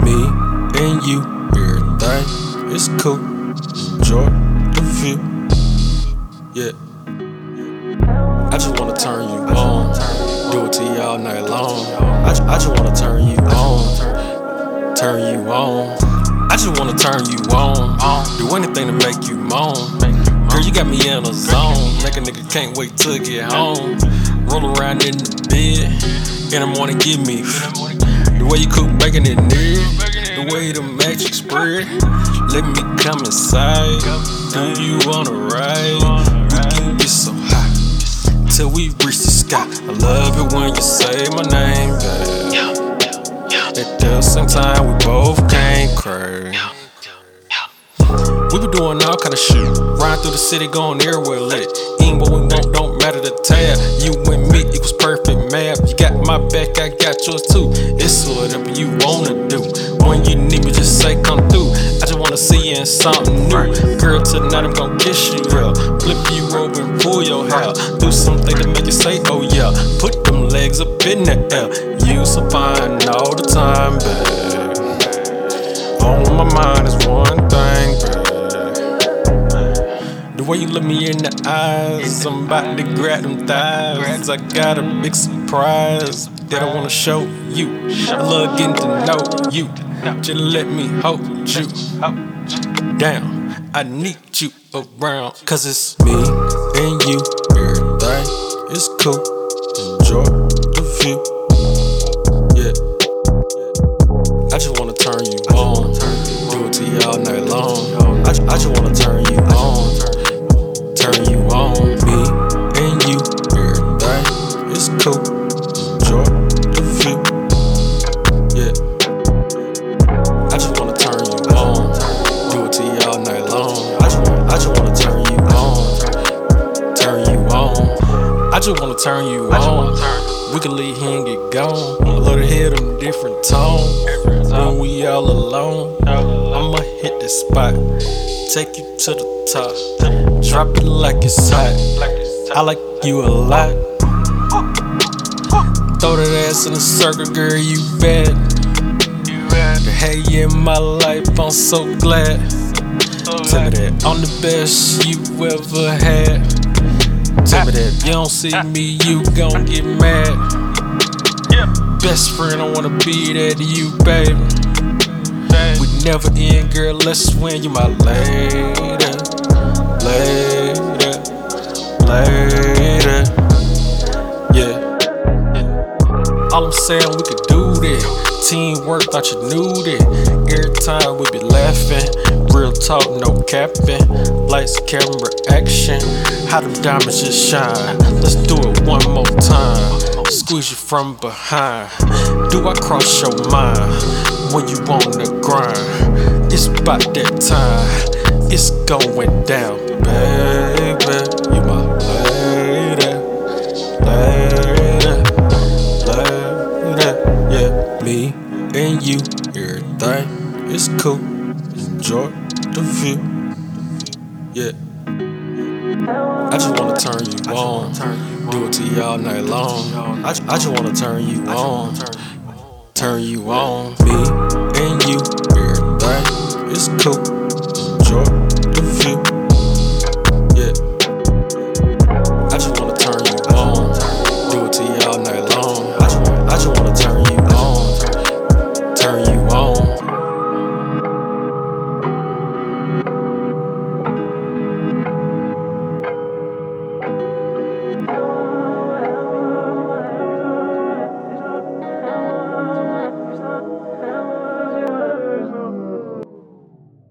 Me and you, everything is cool. Enjoy the view. Yeah. I just wanna turn you on. Do it to you all night long. I just wanna turn you on. Turn you on. I just wanna turn you on. Do anything to make you moan. Girl, you got me in a zone. Make a nigga can't wait to get home. Roll around in the bed. In the morning, give me the way you cook bacon in there. The way the magic spread. Let me come inside. Do you wanna ride? We can get so hot till we reach the sky. I love it when you say my name, babe. At the same time, we both can't cry. We been doing all kind of shit. Riding through the city, going everywhere lit. Eating what we want, don't matter the tab. You and me equals perfect map. You got my back, I got yours too. It's whatever you wanna do. When you need me, just say come through. I just wanna see you in something new. Girl, tonight I'm gon' kiss you, yeah. Flip you over and pull your hair. Do something to make you say, oh yeah. Put them legs up in the air. You so fine all the time, babe. On my mind is one thing, babe. The way you look me in the eyes, I'm about to grab them thighs. I got a big surprise that I wanna show you. I love getting to know you. Just let me hold you down. I need you around, cause it's me and you. Everything is cool. Enjoy the view. Yeah. I just wanna turn you on. Do it to you all night long. I just wanna turn you on. Turn you on. Me and you. Everything is cool. Enjoy the view. Yeah. I just wanna turn you on. Do it to you all night long. I just wanna turn you on. Turn you on. I just wanna turn you on. We can leave here and get gone. I love to hear them different tones. When we all alone, I'ma hit the spot. Take you to the top. Drop it like it's hot. I like you a lot. Throw that ass in a circle, girl, you bad. To have you in my life, I'm so glad. Tell me that I'm the best you ever had. Tell me that you don't see me, you gon' get mad. Best friend, I wanna be there to you, baby. We never end, girl, let's win. You my lady, lady, lady. Yeah. All I'm saying, we could do that. Teamwork, thought you knew that. Every time we be laughing. Real talk, no capping. Lights, camera, action. How them diamonds just shine. Let's do it one more time. Squeeze you from behind. Do I cross your mind when you on the grind? It's about that time. It's going down, baby. You my lady, lady, lady. Yeah, me and you, everything is cool. Enjoy the view. Yeah. I just wanna turn you on. Do it to you all night long. I just wanna turn you on. Turn you on. Me and you, everything is cool.